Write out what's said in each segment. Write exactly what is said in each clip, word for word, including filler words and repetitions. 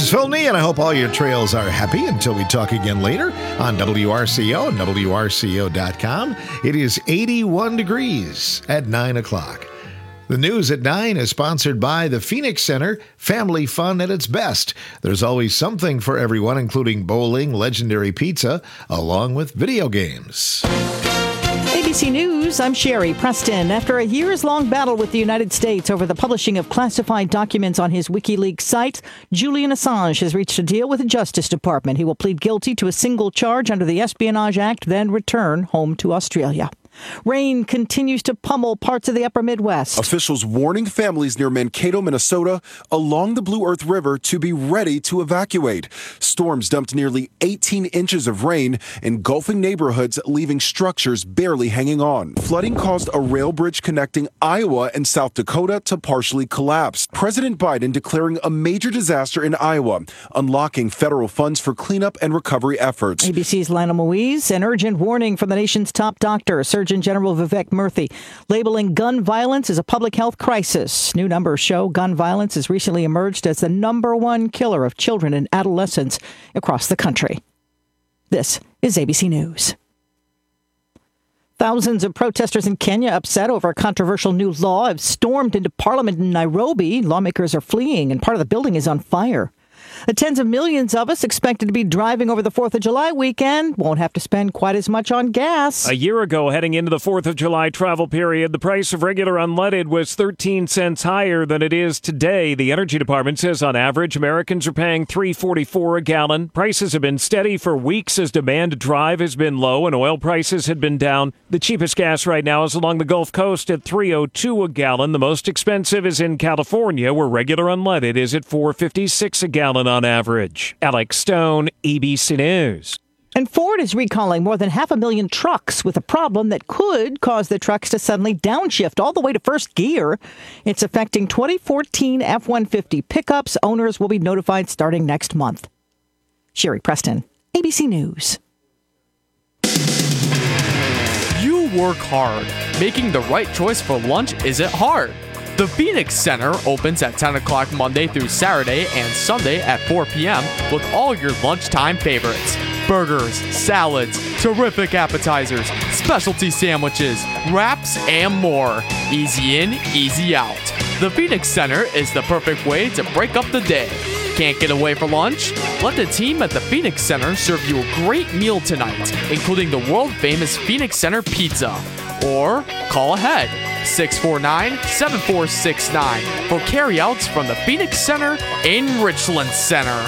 is Phil Nee, and I hope all your trails are happy until we talk again later on W R C O and W R C O dot com. It is eighty-one degrees at nine o'clock. The news at nine is sponsored by the Phoenix Center, family fun at its best. There's always something for everyone, including bowling, legendary pizza, along with video games. A B C News, I'm Sherry Preston. After a years-long battle with the United States over the publishing of classified documents on his WikiLeaks site, Julian Assange has reached a deal with the Justice Department. He will plead guilty to a single charge under the Espionage Act, then return home to Australia. Rain continues to pummel parts of the upper Midwest. Officials warning families near Mankato, Minnesota, along the Blue Earth River to be ready to evacuate. Storms dumped nearly eighteen inches of rain, engulfing neighborhoods, leaving structures barely hanging on. Flooding caused a rail bridge connecting Iowa and South Dakota to partially collapse. President Biden declaring a major disaster in Iowa, unlocking federal funds for cleanup and recovery efforts. A B C's Lionel Moise, an urgent warning from the nation's top doctor, Surgeon General Vivek Murthy, labeling gun violence as a public health crisis. New numbers show gun violence has recently emerged as the number one killer of children and adolescents across the country. This is A B C News. Thousands of protesters in Kenya, upset over a controversial new law, have stormed into Parliament in Nairobi. Lawmakers are fleeing, and part of the building is on fire. The tens of millions of us expected to be driving over the fourth of July weekend won't have to spend quite as much on gas. A year ago, heading into the fourth of July travel period, the price of regular unleaded was thirteen cents higher than it is today. The Energy Department says on average, Americans are paying three dollars and forty-four cents a gallon. Prices have been steady for weeks as demand to drive has been low and oil prices had been down. The cheapest gas right now is along the Gulf Coast at three dollars and two cents a gallon. The most expensive is in California, where regular unleaded is at four dollars and fifty-six cents a gallon on average. Alex Stone, A B C News. And Ford is recalling more than half a million trucks with a problem that could cause the trucks to suddenly downshift all the way to first gear. It's affecting twenty fourteen F one fifty pickups. Owners will be notified starting next month. Sherry Preston, A B C News. You work hard. Making the right choice for lunch isn't hard. The Phoenix Center opens at ten o'clock Monday through Saturday and Sunday at four p.m. with all your lunchtime favorites. Burgers, salads, terrific appetizers, specialty sandwiches, wraps, and more. Easy in, easy out. The Phoenix Center is the perfect way to break up the day. Can't get away for lunch? Let the team at the Phoenix Center serve you a great meal tonight, including the world-famous Phoenix Center Pizza. Or call ahead, six four nine, seven four six nine for carryouts from the Phoenix Center in Richland Center.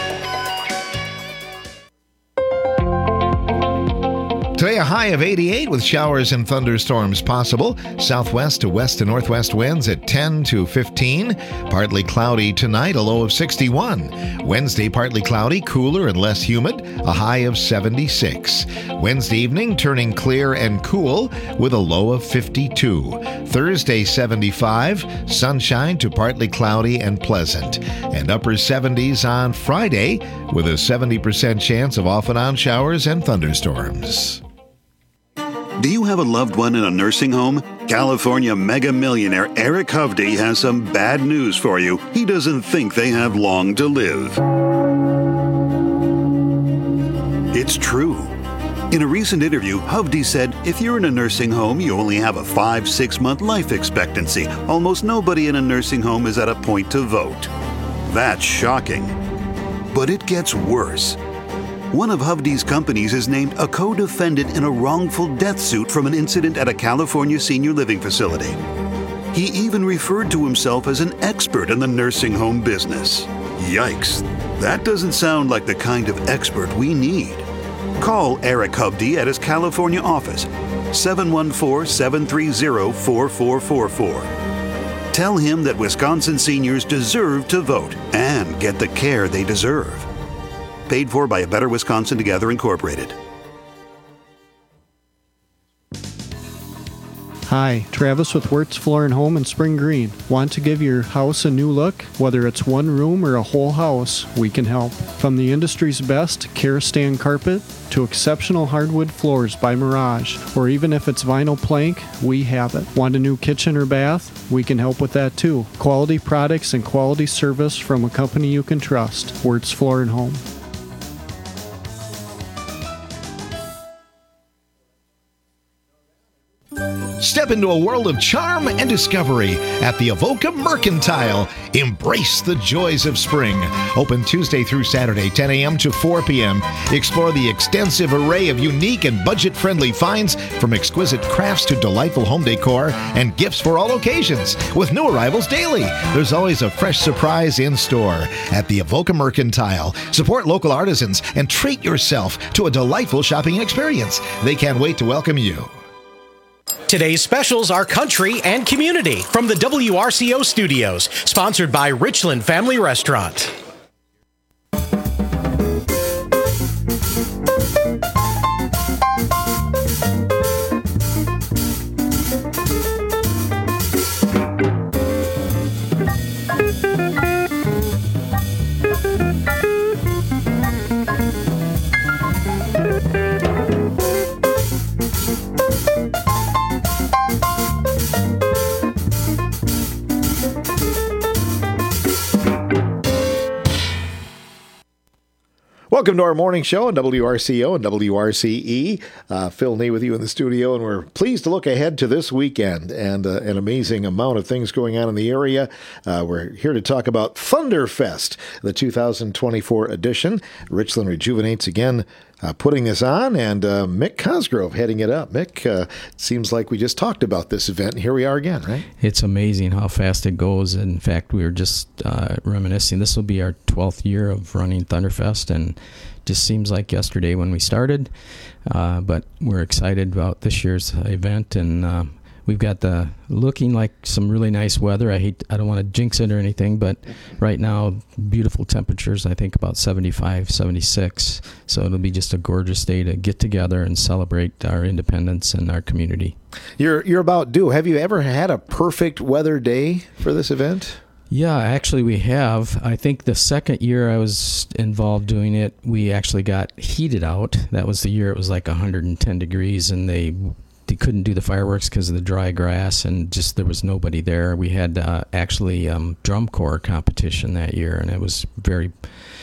Today, a high of eighty-eight with showers and thunderstorms possible. Southwest to west to northwest winds at ten to fifteen. Partly cloudy tonight, a low of sixty-one. Wednesday, partly cloudy, cooler and less humid, a high of seventy-six. Wednesday evening, turning clear and cool with a low of fifty-two. Thursday, seventy-five. Sunshine to partly cloudy and pleasant. And upper seventies on Friday with a seventy percent chance of off and on showers and thunderstorms. Do you have a loved one in a nursing home? California mega millionaire Eric Hovde has some bad news for you. He doesn't think they have long to live. It's true. In a recent interview, Hovde said, if you're in a nursing home, you only have a five, six month life expectancy. Almost nobody in a nursing home is at a point to vote. That's shocking. But it gets worse. One of Hovde's companies is named a co-defendant in a wrongful death suit from an incident at a California senior living facility. He even referred to himself as an expert in the nursing home business. Yikes, that doesn't sound like the kind of expert we need. Call Eric Hovde at his California office, seven one four, seven three zero, four four four four. Tell him that Wisconsin seniors deserve to vote and get the care they deserve. Paid for by A Better Wisconsin Together Incorporated. Hi, Travis with Wirtz Floor and Home in Spring Green. Want to give your house a new look? Whether it's one room or a whole house, we can help. From the industry's best Karastan carpet to exceptional hardwood floors by Mirage, or even if it's vinyl plank, we have it. Want a new kitchen or bath? We can help with that too. Quality products and quality service from a company you can trust. Wirtz Floor and Home. Step into a world of charm and discovery at the Avoca Mercantile. Embrace the joys of spring. Open Tuesday through Saturday, ten a.m. to four p.m. Explore the extensive array of unique and budget-friendly finds, from exquisite crafts to delightful home decor and gifts for all occasions. With new arrivals daily, there's always a fresh surprise in store at the Avoca Mercantile. Support local artisans and treat yourself to a delightful shopping experience. They can't wait to welcome you. Today's specials are country and community from the W R C O studios, sponsored by Richland Family Restaurant. Welcome to our morning show on W R C O and W R C E. Uh, Phil Nee with you in the studio, and we're pleased to look ahead to this weekend and uh, an amazing amount of things going on in the area. Uh, we're here to talk about Thunderfest, the two thousand twenty-four edition. Richland Rejuvenates again uh, putting this on, and uh, Mick Cosgrove heading it up. Mick, uh, it seems like we just talked about this event, and here we are again, right? It's amazing how fast it goes. In fact, we were just uh, reminiscing. This will be our twelfth year of running Thunderfest, and just seems like yesterday when we started, uh, but we're excited about this year's event, and uh, we've got the looking like some really nice weather. I hate, I don't want to jinx it or anything, but right now, beautiful temperatures. I think about seventy-five, seventy-six. So it'll be just a gorgeous day to get together and celebrate our independence and our community. You're you're about due. Have you ever had a perfect weather day for this event? Yeah, actually we have. I think the second year I was involved doing it, we actually got heated out. That was the year it was like one hundred ten degrees, and they, they couldn't do the fireworks because of the dry grass, and just there was nobody there. We had uh, actually um, drum corps competition that year, and it was very...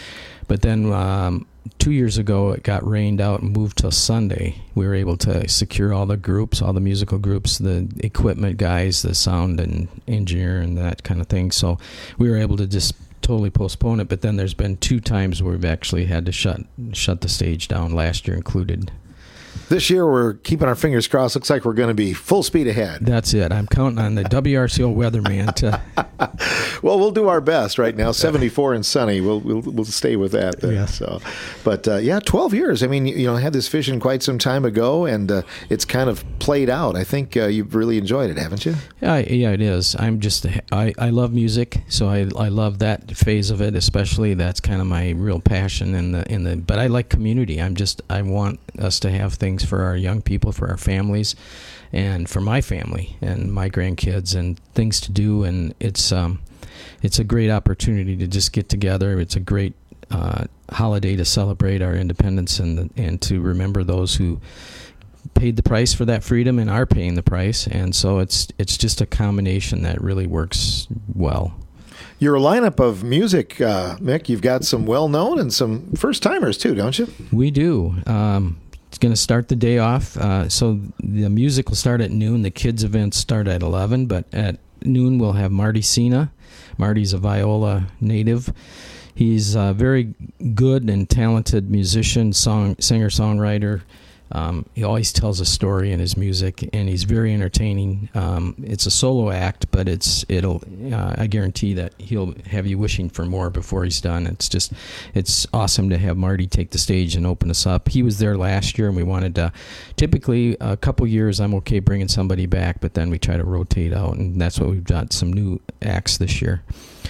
But then um, two years ago it got rained out and moved till Sunday. We were able to secure all the groups, all the musical groups, the equipment guys, the sound and engineer and that kind of thing. So we were able to just totally postpone it. But then there's been two times where we've actually had to shut shut the stage down, last year included. This year, we're keeping our fingers crossed. Looks like we're going to be full speed ahead. That's it. I'm counting on the W R C O weatherman to... Well, we'll do our best right now. seventy-four and sunny. We'll we'll, we'll stay with that. Then, yeah. So, but uh, yeah, twelve years. I mean, you, you know, I had this vision quite some time ago, and uh, it's kind of played out. I think uh, you've really enjoyed it, haven't you? Yeah, yeah, it is. I'm just, I, I love music, so I I love that phase of it, especially. That's kind of my real passion in the in the. But I like community. I'm just, I want us to have things for our young people, for our families, and for my family and my grandkids, and things to do. And it's um, it's a great opportunity to just get together. It's a great uh, holiday to celebrate our independence and and to remember those who paid the price for that freedom and are paying the price. And so it's it's just a combination that really works well. Your lineup of music, uh, Mick, you've got some well-known and some first-timers too, don't you? We do. Um, it's going to start the day off. Uh, so the music will start at noon. The kids' events start at eleven, but at noon we'll have Marty Sina. Marty's a viola native. He's a very good and talented musician, song singer-songwriter. Um, he always tells a story in his music, and he's very entertaining. Um, it's a solo act, but it's it'll. Uh, I guarantee that he'll have you wishing for more before he's done. It's just, it's awesome to have Marty take the stage and open us up. He was there last year, and we wanted to. Typically, a couple years, I'm okay bringing somebody back, but then we try to rotate out, and that's what we've got. Some new acts this year.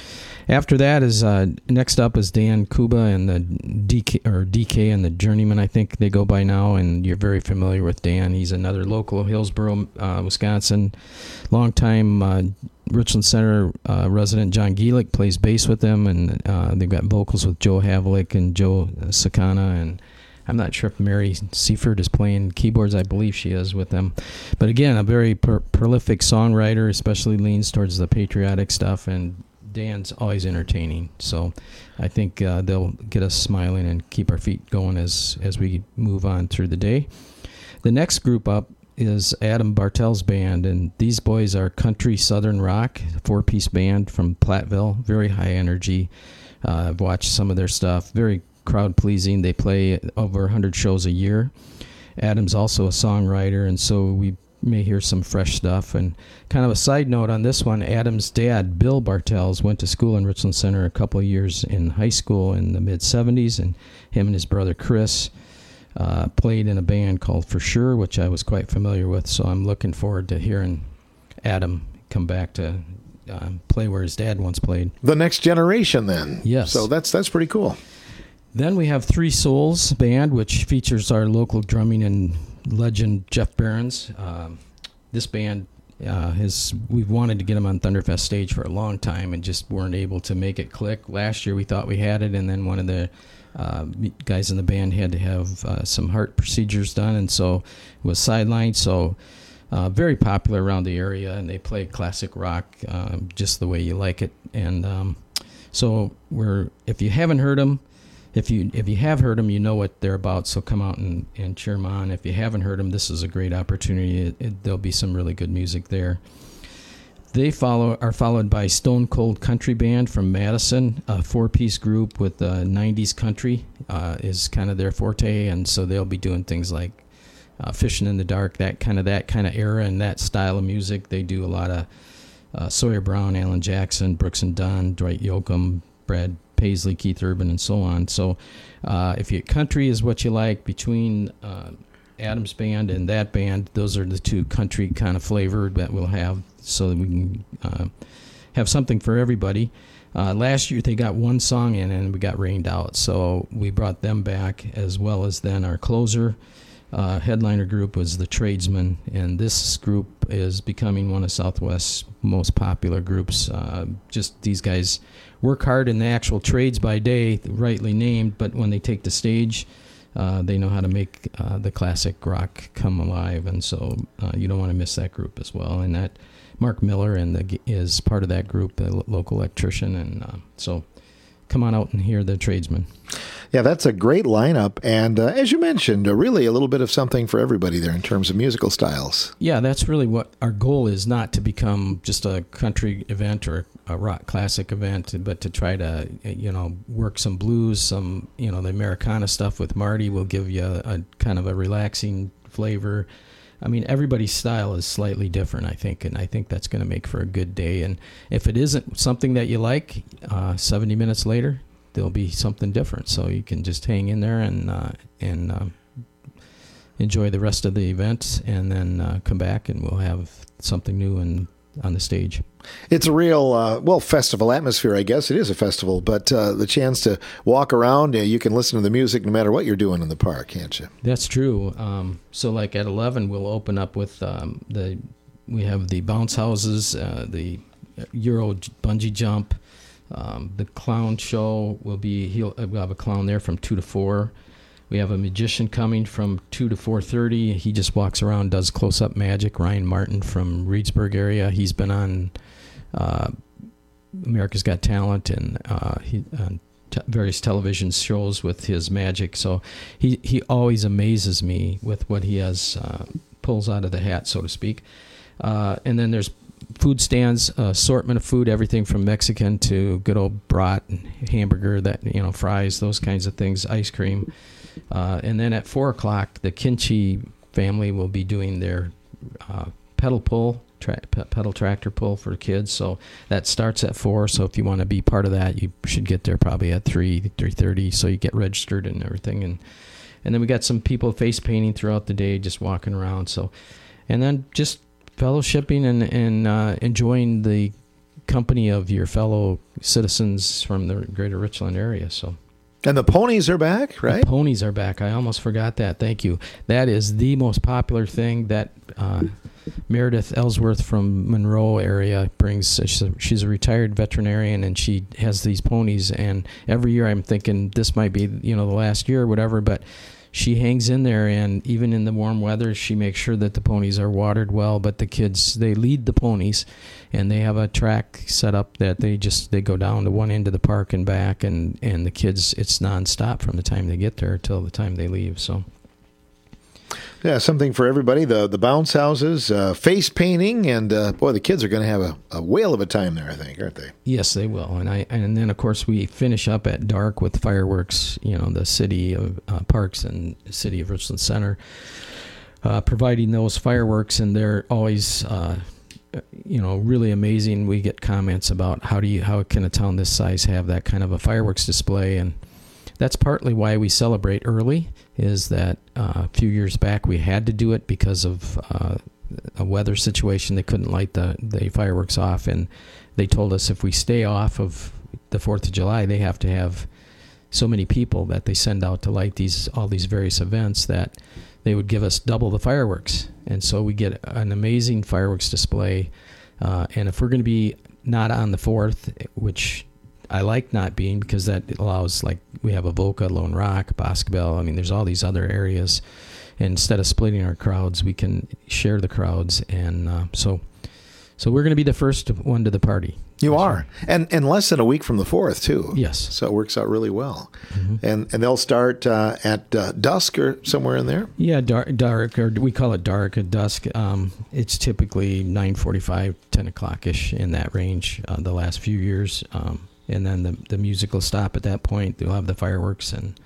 After that is uh, next up is Dan Kuba and the D K or D K and the Journeyman. I think they go by now, and you're very familiar with Dan. He's another local Hillsboro, uh, Wisconsin, longtime uh, Richland Center uh, resident. John Gielick plays bass with them, and uh, they've got vocals with Joe Havlick and Joe Sakana, and I'm not sure if Mary Seifert is playing keyboards. I believe she is with them. But again, a very per- prolific songwriter, especially leans towards the patriotic stuff, and Dan's always entertaining. So I think uh, they'll get us smiling and keep our feet going as, as we move on through the day. The next group up is Adam Bartel's band, and these boys are country southern rock, four-piece band from Platteville, very high energy. Uh, I've watched some of their stuff, very crowd-pleasing. They play over one hundred shows a year. Adam's also a songwriter, and so we may hear some fresh stuff. And kind of a side note on this one, Adam's dad, Bill Bartels, went to school in Richland Center a couple of years in high school in the mid-seventies, and him and his brother Chris uh, played in a band called For Sure, which I was quite familiar with, so I'm looking forward to hearing Adam come back to uh, play where his dad once played. The next generation, then. Yes. So that's that's pretty cool. Then we have Three Souls Band, which features our local drumming and legend Jeff Behrens. Um, this band uh, has we've wanted to get him on Thunderfest stage for a long time and just weren't able to make it click. Last year we thought we had it, and then one of the uh, guys in the band had to have uh, some heart procedures done, and so was sidelined. So uh, very popular around the area, and they play classic rock uh, just the way you like it. And um, so we're if you haven't heard them. If you if you have heard them, you know what they're about, so come out and, and cheer them on. If you haven't heard them, this is a great opportunity. It, it, there'll be some really good music there. They follow are followed by Stone Cold Country Band from Madison, a four-piece group with uh, nineties country uh, is kind of their forte, and so they'll be doing things like uh, Fishing in the Dark, that kind of that kind of era and that style of music. They do a lot of uh, Sawyer Brown, Alan Jackson, Brooks and Dunn, Dwight Yoakam, Brad Paisley, Keith Urban, and so on. So uh, if you country is what you like, between uh, Adam's band and that band, those are the two country kind of flavor that we'll have, so that we can uh, have something for everybody. Uh, last year they got one song in and we got rained out, so we brought them back, as well as then our closer uh, headliner group was the Tradesmen, and this group is becoming one of Southwest's most popular groups. Uh, just these guys work hard in the actual trades by day, rightly named, but when they take the stage, uh, they know how to make uh, the classic rock come alive, and so uh, you don't want to miss that group as well. And that Mark Miller and the, is part of that group, the local electrician, and uh, so come on out and hear the Tradesmen. Yeah, that's a great lineup, and uh, as you mentioned, uh, really a little bit of something for everybody there in terms of musical styles. Yeah, that's really what our goal is, not to become just a country event or a rock classic event, but to try to, you know, work some blues, some, you know, the Americana stuff with Marty will give you a, a kind of a relaxing flavor. I mean, everybody's style is slightly different, I think, and I think that's going to make for a good day. And if it isn't something that you like, uh, seventy minutes later, there'll be something different. So you can just hang in there and uh, and uh, enjoy the rest of the event, and then uh, come back and we'll have something new and on the stage. It's a real, uh, well, festival atmosphere, I guess. It is a festival, but uh, the chance to walk around, uh, you can listen to the music no matter what you're doing in the park, can't you? That's true. Um, so like at eleven, we'll open up with um, the, we have the bounce houses, uh, the Euro bungee jump, um, the clown show will be, he'll, we'll have a clown there from two to four. We have a magician coming from two to four thirty. He just walks around, does close-up magic. Ryan Martin from Reedsburg area. He's been on uh, America's Got Talent and uh, he, on t- various television shows with his magic. So he, he always amazes me with what he has, uh, pulls out of the hat, so to speak. Uh, and then there's food stands, uh, assortment of food, everything from Mexican to good old brat and hamburger, that, you know, fries, those kinds of things, ice cream. Uh, and then at four o'clock, the Kinchi family will be doing their uh, pedal pull, tra- pedal tractor pull for kids. So that starts at four. So if you want to be part of that, you should get there probably at three, three thirty. So you get registered and everything. And and then we got some people face painting throughout the day, just walking around. So, and then just fellowshipping and and uh, enjoying the company of your fellow citizens from the greater Richland area. So. And the ponies are back, right? The ponies are back. I almost forgot that. Thank you. That is the most popular thing that uh, Meredith Ellsworth from Monroe area brings. She's a, she's a retired veterinarian, and she has these ponies. And every year I'm thinking this might be, you know, the last year or whatever, but she hangs in there, and even in the warm weather, she makes sure that the ponies are watered well. But the kids, they lead the ponies, and they have a track set up that they just they go down to one end of the park and back, and, and the kids, it's nonstop from the time they get there till the time they leave. So. Yeah, something for everybody. The the bounce houses, uh, face painting, and uh, boy, the kids are going to have a, a whale of a time there, I think, aren't they? Yes, they will. And I and then of course we finish up at dark with fireworks. You know, the city of uh, Parks and city of Richland Center uh, providing those fireworks, and they're always. Uh, you know, really amazing. We get comments about how do you how can a town this size have that kind of a fireworks display, and that's partly why we celebrate early. Is that uh, a few years back we had to do it because of uh, a weather situation. They couldn't light the, the fireworks off, and they told us if we stay off of the fourth of July, they have to have so many people that they send out to light these all these various events that they would give us double the fireworks. And so we get an amazing fireworks display. Uh, and if we're going to be not on the fourth, which I like not being because that allows, like, we have Avoca, Lone Rock, Boscobel. I mean, there's all these other areas. And instead of splitting our crowds, we can share the crowds. And uh, so so we're going to be the first one to the party. You are. And and less than a week from the fourth, too. Yes. So it works out really well. Mm-hmm. And and they'll start uh, at uh, dusk or somewhere in there? Yeah, dark, dark or we call it dark at dusk. Um, it's typically nine forty-five, ten o'clock-ish in that range uh, the last few years. Um, and then the, the music will stop at that point. They'll have the fireworks and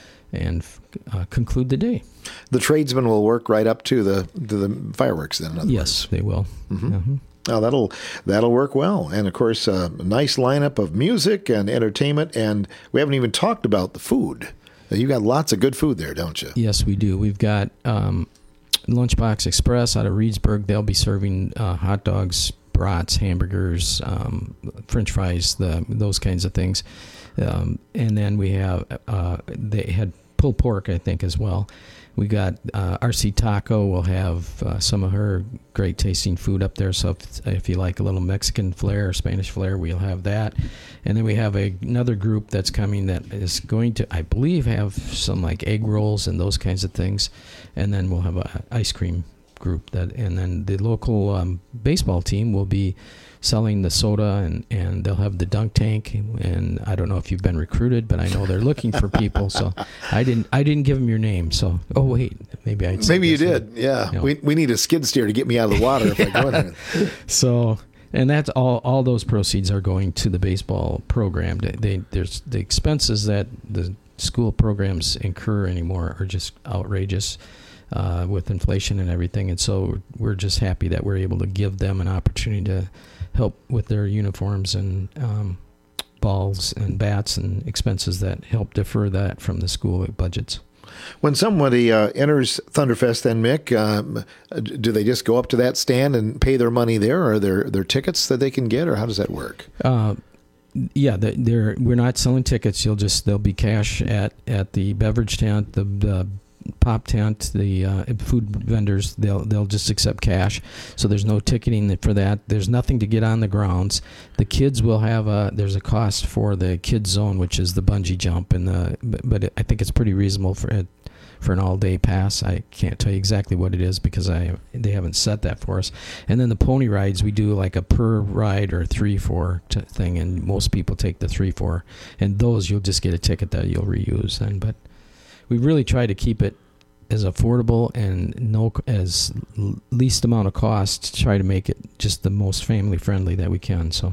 and uh, conclude the day. The tradesmen will work right up to the to the fireworks then, in other yes, words. They will. Mm-hmm. Mm-hmm. Oh, that'll that'll work well. And, of course, uh, a nice lineup of music and entertainment. And we haven't even talked about the food. You got lots of good food there, don't you? Yes, we do. We've got um, Lunchbox Express out of Reedsburg. They'll be serving uh, hot dogs, brats, hamburgers, um, French fries, the those kinds of things. Um, and then we have, uh, they had pulled pork, I think, as well. We got uh, R C Taco will have uh, some of her great tasting food up there. So if, if you like a little Mexican flair or Spanish flair, we'll have that. And then we have a, another group that's coming that is going to, I believe, have some like egg rolls and those kinds of things. And then we'll have a ice cream group that, and then the local um, baseball team will be selling the soda, and, and they'll have the dunk tank. And I don't know if you've been recruited, but I know they're looking for people. So I didn't I didn't give them your name. So oh wait, maybe I maybe you did. Yeah, no. we we need a skid steer to get me out of the water if I go in there. So. And that's all. All those proceeds are going to the baseball program. They, they there's the expenses that the school programs incur anymore are just outrageous. Uh, with inflation and everything, and so we're just happy that we're able to give them an opportunity to help with their uniforms and um, balls and bats and expenses that help defer that from the school budgets. When somebody uh, enters Thunderfest, then Mick, um, do they just go up to that stand and pay their money there, or are there there tickets that they can get, or how does that work? Uh, yeah, they're we're not selling tickets. You'll just there'll be cash at, at the beverage tent, the, the pop tent, the uh, food vendors. They'll they'll just accept cash. So there's no ticketing for that. There's nothing to get on the grounds. The kids will have a there's a cost for the kids zone, which is the bungee jump, and the but, but I think it's pretty reasonable for it. For an all-day pass. I can't tell you exactly what it is because I they haven't set that for us. And then the pony rides, we do like a per ride or three four t- thing, and most people take the three four. And those you'll just get a ticket that you'll reuse then. But we really try to keep it as affordable and no as least amount of cost to try to make it just the most family-friendly that we can. So.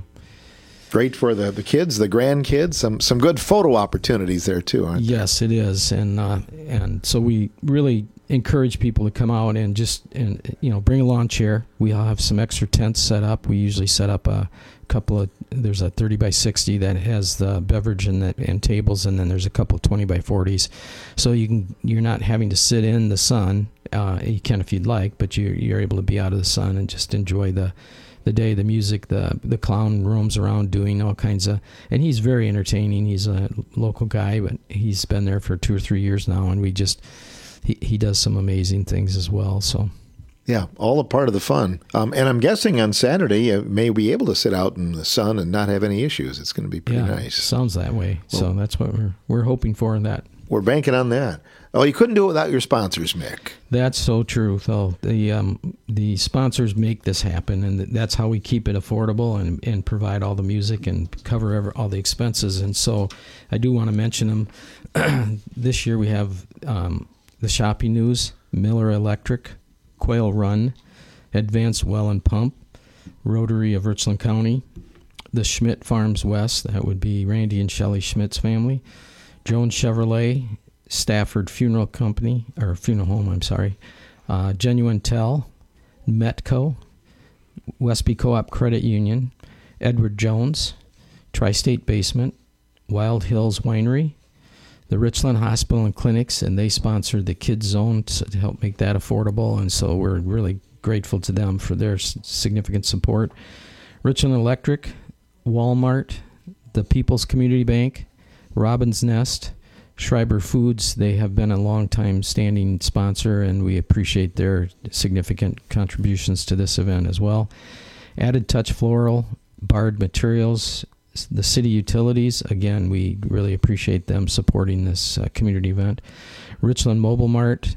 Great for the, the kids, the grandkids, some some good photo opportunities there too, aren't there? Yes, it is, and uh, and so we really encourage people to come out and just and you know bring a lawn chair. We all have some extra tents set up. We usually set up a couple of there's a thirty by sixty that has the beverage and the and tables, and then there's a couple of twenty by forties, so you can you're not having to sit in the sun. Uh, you can if you'd like, but you you're able to be out of the sun and just enjoy the. the day. The music, the the clown roams around doing all kinds of, and he's very entertaining. He's a local guy, but he's been there for two or three years now, and we just he he does some amazing things as well. So. Yeah, all a part of the fun. Um, and I'm guessing on Saturday you may be able to sit out in the sun and not have any issues. It's going to be pretty yeah, nice. Sounds that way. Well, so that's what we're we're hoping for. That we're banking on that. Oh, you couldn't do it without your sponsors, Mick. That's so true, Phil. The um, the sponsors make this happen, and that's how we keep it affordable and, and provide all the music and cover ever, all the expenses. And so I do want to mention them. This year we have um, the Shopping News, Miller Electric, Quail Run, Advanced Well and Pump, Rotary of Richland County, the Schmidt Farms West, that would be Randy and Shelley Schmidt's family, Jones Chevrolet, Stafford Funeral Company, or Funeral Home, I'm sorry, uh, Genuine Tell, Metco, Westby Co-op Credit Union, Edward Jones, Tri-State Basement, Wild Hills Winery, the Richland Hospital and Clinics, and they sponsored the Kids Zone to help make that affordable, and so we're really grateful to them for their significant support. Richland Electric, Walmart, the People's Community Bank, Robin's Nest, Schreiber Foods, they have been a long-time standing sponsor, and we appreciate their significant contributions to this event as well. Added Touch Floral, Bard Materials, the City Utilities, again, we really appreciate them supporting this uh, community event. Richland Mobile Mart,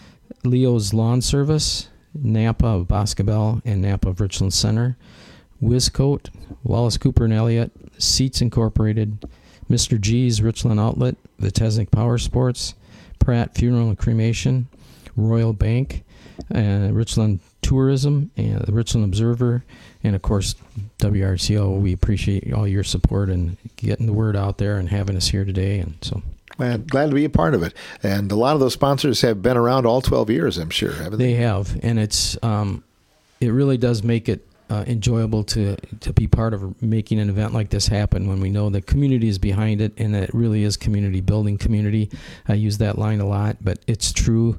Leo's Lawn Service, Napa of Boscobel and Napa of Richland Center, Wiscoat, Wallace Cooper and Elliott, Seats Incorporated, Mister G's Richland Outlet, Vitesnik Power Sports, Pratt Funeral and Cremation, Royal Bank, uh, Richland Tourism, and the Richland Observer, and of course W R C O. We appreciate all your support and getting the word out there and having us here today. And so, man, glad to be a part of it. And a lot of those sponsors have been around all twelve years, I'm sure, haven't they? They have, and it's um, it really does make it uh, enjoyable to to be part of making an event like this happen when we know the community is behind it, and that it really is community building community. I use that line a lot, but it's true.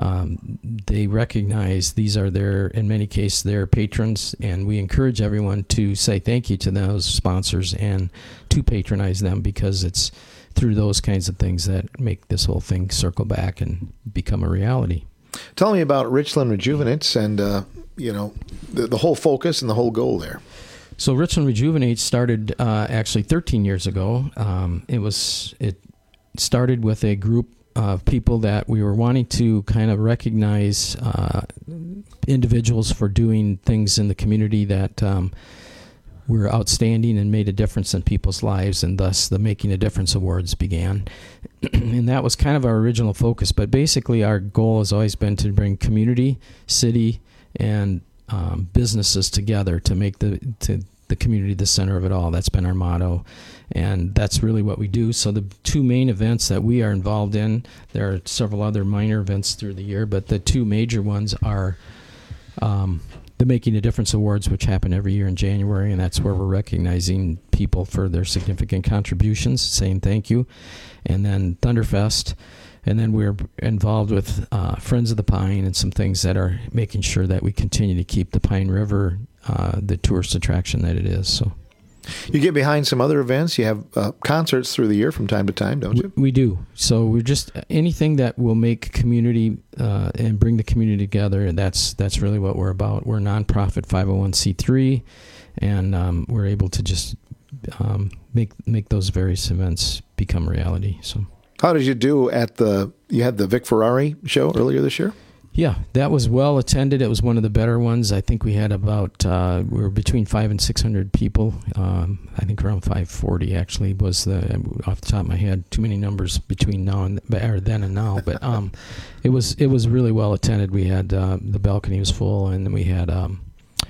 Um, they recognize these are their, in many cases, their patrons, and we encourage everyone to say thank you to those sponsors and to patronize them, because it's through those kinds of things that make this whole thing circle back and become a reality. Tell me about Richland Rejuvenates and, uh, you know, the, the whole focus and the whole goal there. So Richland Rejuvenates started uh, actually thirteen years ago. Um, it was it started with a group of people that we were wanting to kind of recognize uh, individuals for doing things in the community that um, were outstanding and made a difference in people's lives, and thus the Making a Difference Awards began. And that was kind of our original focus, but basically our goal has always been to bring community, city, and um, businesses together to make the to the community the center of it all. That's been our motto, and that's really what we do. So the two main events that we are involved in, there are several other minor events through the year, but the two major ones are um, the Making a Difference Awards, which happen every year in January, and that's where we're recognizing people for their significant contributions, saying thank you. And then Thunderfest, and then we're involved with uh, Friends of the Pine and some things that are making sure that we continue to keep the Pine River uh, the tourist attraction that it is. So, you get behind some other events. You have uh, concerts through the year from time to time, don't you? We, we do. So we're just anything that will make community uh, and bring the community together. And that's that's really what we're about. We're a nonprofit five oh one c three, and um, we're able to just um, make make those various events become reality. So, how did you do at the? You had the Vic Ferrari show earlier this year. Yeah, that was well attended. It was one of the better ones. I think we had about uh, we were between five and six hundred people. Um, I think around five forty actually was the off the top of my head. Too many numbers between now and or then and now, but um, it was it was really well attended. We had uh, the balcony was full, and then we had um,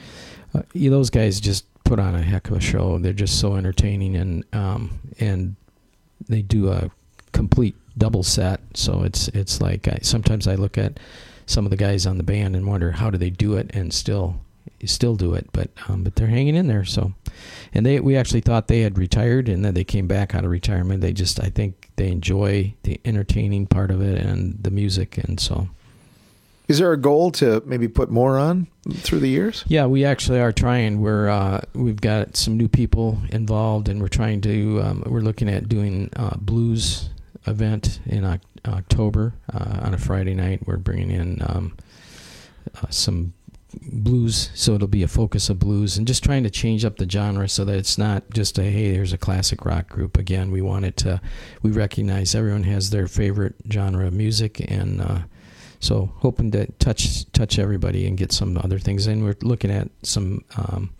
uh, yeah, those guys just put on a heck of a show. They're just so entertaining, and um, and they do a complete double set. So it's it's like I, sometimes I look at some of the guys on the band and wonder how do they do it and still still do it, but um, but they're hanging in there. So, and they we actually thought they had retired, and then they came back out of retirement. They just I think they enjoy the entertaining part of it and the music, and so. Is there a goal to maybe put more on through the years? Yeah, we actually are trying. We're uh, we've got some new people involved, and we're trying to. Um, we're looking at doing a blues event in o- October uh, on a Friday night. We're bringing in um, uh, some blues, so it'll be a focus of blues, and just trying to change up the genre so that it's not just a hey, here's a classic rock group. Again, we want it to. We recognize everyone has their favorite genre of music, and uh, so hoping to touch touch everybody and get some other things in. We're looking at some um,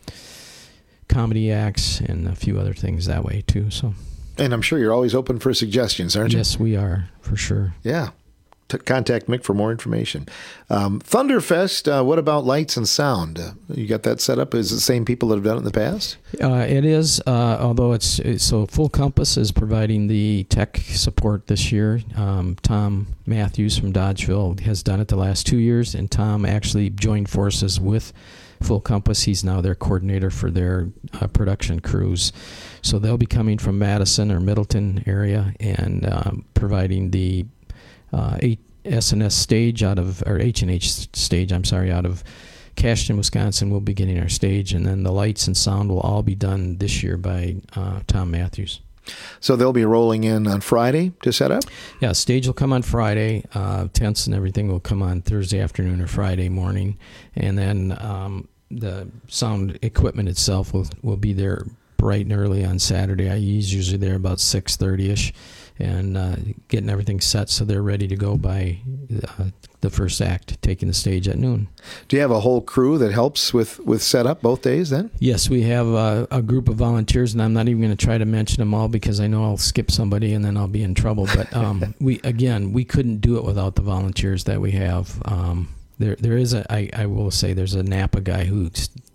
comedy acts and a few other things that way too. So, and I'm sure you're always open for suggestions, aren't you? Yes, we are, for sure. Yeah. To contact Mick for more information. Um, Thunderfest, uh, what about lights and sound? Uh, you got that set up? Is it the same people that have done it in the past? Uh, it is, uh, although it's, it's so Full Compass is providing the tech support this year. Um, Tom Matthews from Dodgeville has done it the last two years, and Tom actually joined forces with Full Compass. He's now their coordinator for their uh, production crews. So they'll be coming from Madison or Middleton area and um, providing the Uh, S and S stage out of, or H and H stage, I'm sorry, out of Cashton, Wisconsin. We'll be getting our stage, and then the lights and sound will all be done this year by uh, Tom Matthews. So they'll be rolling in on Friday to set up? Yeah, stage will come on Friday. Uh, tents and everything will come on Thursday afternoon or Friday morning. And then um, the sound equipment itself will, will be there bright and early on Saturday. He's usually there about six thirty-ish. And uh, getting everything set so they're ready to go by uh, the first act, taking the stage at noon. Do you have a whole crew that helps with, with setup both days then? Yes, we have a, a group of volunteers, and I'm not even going to try to mention them all because I know I'll skip somebody and then I'll be in trouble. But um, we again, we couldn't do it without the volunteers that we have. Um, there, there is a. I, I will say, there's a Napa guy who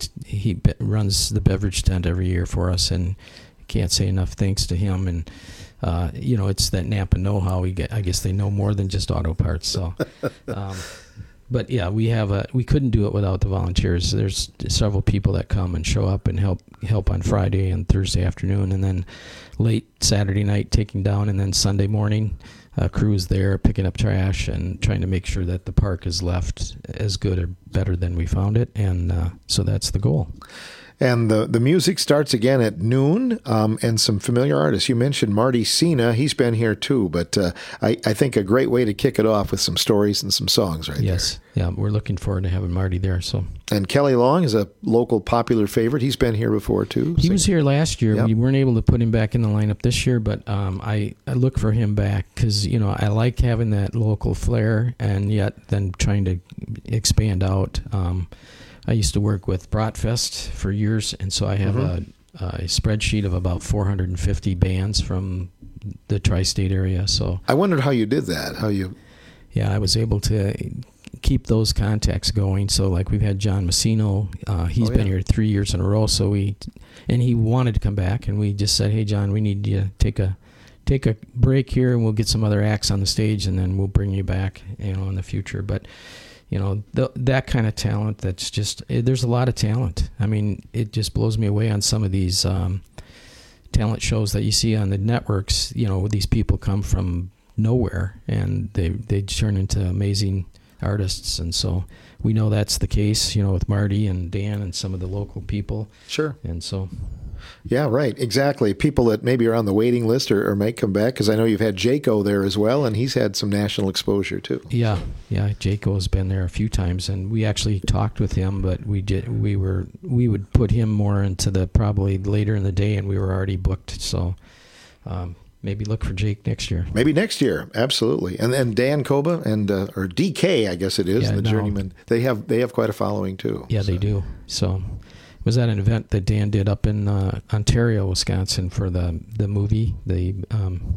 he be, runs the beverage tent every year for us, and can't say enough thanks to him. And Uh, you know, it's that Napa know-how. We get, I guess they know more than just auto parts. So, um, but yeah, we have a. We couldn't do it without the volunteers. There's several people that come and show up and help help on Friday and Thursday afternoon, and then late Saturday night taking down, and then Sunday morning, uh, crews there picking up trash and trying to make sure that the park is left as good or better than we found it, and uh, so that's the goal. And the, the music starts again at noon, um, and some familiar artists. You mentioned Marty Cena. He's been here too, but uh, I, I think a great way to kick it off with some stories and some songs right yes. there. Yeah, we're looking forward to having Marty there. So. And Kelly Long is a local popular favorite. He's been here before too. He so. was here last year. Yep. We weren't able to put him back in the lineup this year, but um, I, I look for him back because, you know, I like having that local flair and yet then trying to expand out. Um, I used to work with Bratfest for years, and so I have mm-hmm. a, a spreadsheet of about four hundred fifty bands from the tri-state area. So I wondered how you did that. How you? Yeah, I was able to keep those contacts going. So, like we've had John Messino. Uh, he's oh, yeah. been here three years in a row. So we, and he wanted to come back, and we just said, "Hey, John, we need you to take a take a break here, and we'll get some other acts on the stage, and then we'll bring you back, you know, in the future." But you know, th- that kind of talent, that's just, it, there's a lot of talent. I mean, it just blows me away on some of these um, talent shows that you see on the networks. You know, these people come from nowhere, and they, they turn into amazing artists. And so we know that's the case, you know, with Marty and Dan and some of the local people. Sure. And so... Yeah, right. Exactly. People that maybe are on the waiting list or, or might come back, because I know you've had Jaco there as well, and he's had some national exposure too. Yeah, yeah. Jaco has been there a few times, and we actually talked with him, but we did. We were we would put him more into the probably later in the day, and we were already booked. So um, maybe look for Jake next year. Maybe next year, absolutely. And then Dan Koba and uh, or D K, I guess it is, yeah, the no, Journeyman. They have they have quite a following too. Yeah, so. They do. So. Was at an event that Dan did up in uh, Ontario, Wisconsin for the the movie, the um,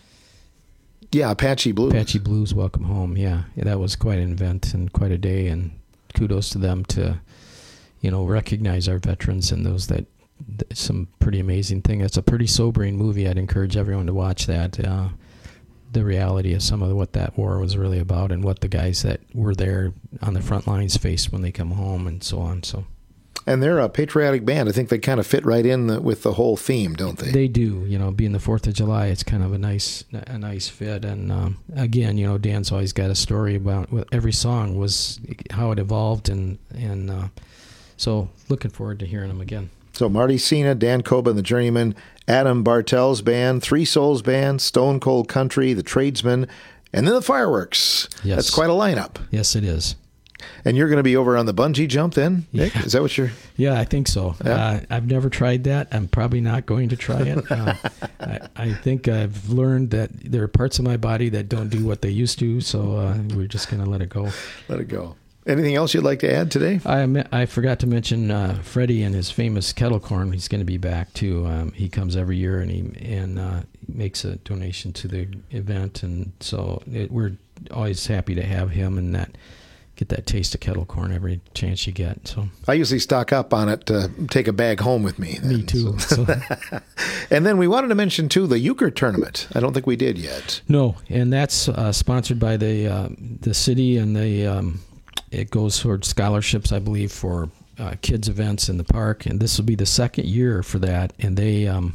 yeah Apache Blues. Apache Blues, Welcome Home. Yeah. yeah, that was quite an event and quite a day. And kudos to them to, you know, recognize our veterans and those that. Some pretty amazing thing. It's a pretty sobering movie. I'd encourage everyone to watch that. Uh, the reality of some of what that war was really about, and what the guys that were there on the front lines faced when they come home, and so on. So. And they're a patriotic band. I think they kind of fit right in the, with the whole theme, don't they? They do. You know, being the fourth of July, it's kind of a nice a nice fit. And um, again, you know, Dan's always got a story about what every song was, how it evolved, and, and uh, so looking forward to hearing them again. So Marty Cena, Dan Coba and the Journeymen, Adam Bartell's band, Three Souls Band, Stone Cold Country, the Tradesmen, and then the Fireworks. Yes. That's quite a lineup. Yes, it is. And you're going to be over on the bungee jump then, Nick? Yeah. Is that what you're... Yeah, I think so. Yeah. Uh, I've never tried that. I'm probably not going to try it. Uh, I, I think I've learned that there are parts of my body that don't do what they used to, so uh, we're just going to let it go. Let it go. Anything else you'd like to add today? I I forgot to mention uh, Freddie and his famous kettle corn. He's going to be back too. Um, he comes every year and he and uh, makes a donation to the event, and so it, we're always happy to have him and that get that taste of kettle corn every chance you get. So I usually stock up on it to take a bag home with me. Then. Me too. So. So. And then we wanted to mention too the euchre tournament. I don't think we did yet. No, and that's uh, sponsored by the uh, the city, and the um, it goes towards scholarships, I believe, for uh, kids events in the park. And this will be the second year for that. And they, um,